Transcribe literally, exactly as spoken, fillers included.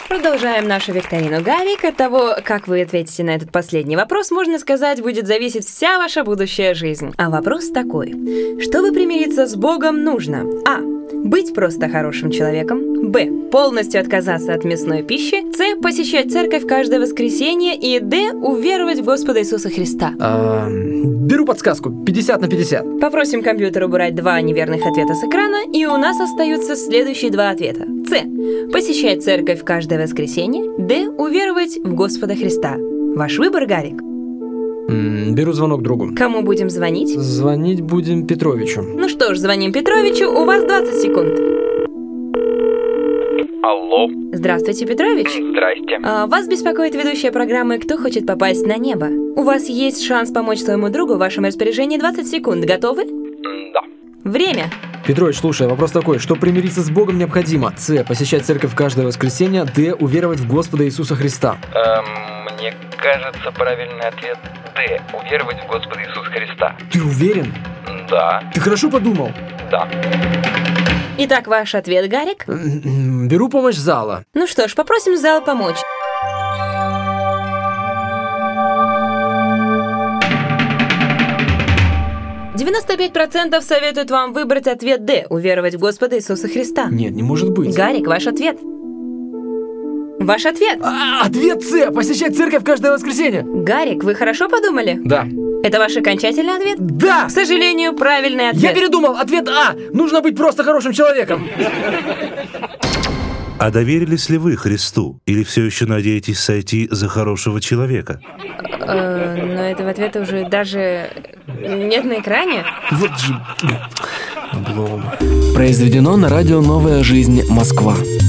Продолжаем нашу викторину, Гарик. От того, как вы ответите на этот последний вопрос, можно сказать, будет зависеть вся ваша будущая жизнь. А вопрос такой. Чтобы примириться с Богом, нужно А. Быть просто хорошим человеком. Б. Полностью отказаться от мясной пищи. С. Посещать церковь каждое воскресенье. И Д. Уверовать в Господа Иисуса Христа. А, беру подсказку. пятьдесят на пятьдесят. Попросим компьютер убрать два неверных ответа с экрана, и у нас остаются следующие два ответа. С. Посещать церковь каждое воскресенье. Д. Уверовать в Господа Христа. Ваш выбор, Гарик. М, Беру звонок другу. Кому будем звонить? Звонить будем Петровичу. Ну что ж, звоним Петровичу, у вас двадцать секунд. Алло. Здравствуйте, Петрович. Здрасте. А, вас беспокоит ведущая программы «Кто хочет попасть на небо». У вас есть шанс помочь своему другу, в вашем распоряжении двадцать секунд. Готовы? Да. Время. Петрович, слушай, вопрос такой. Что примириться с Богом необходимо? С. Посещать церковь каждое воскресенье. Д. Уверовать в Господа Иисуса Христа. Эм, мне кажется, правильный ответ Д. Уверовать в Господа Иисуса Христа. Ты уверен? Да. Ты хорошо подумал? Да. Итак, ваш ответ, Гарик? М, Беру помощь зала. Ну что ж, попросим зал помочь. девяносто пять процентов советуют вам выбрать ответ Д. Уверовать в Господа Иисуса Христа. Нет, не может быть. Гарик, ваш ответ. Ваш ответ. А, ответ С. Посещать церковь каждое воскресенье. Гарик, вы хорошо подумали? Да. Это ваш окончательный ответ? Да! К сожалению, правильный ответ. Я передумал. Ответ А. Нужно быть просто хорошим человеком. А доверились ли вы Христу? Или все еще надеетесь сойти за хорошего человека? Э, но этого ответа уже даже нет на экране. Вот же облом. Произведено на радио «Новая жизнь. Москва».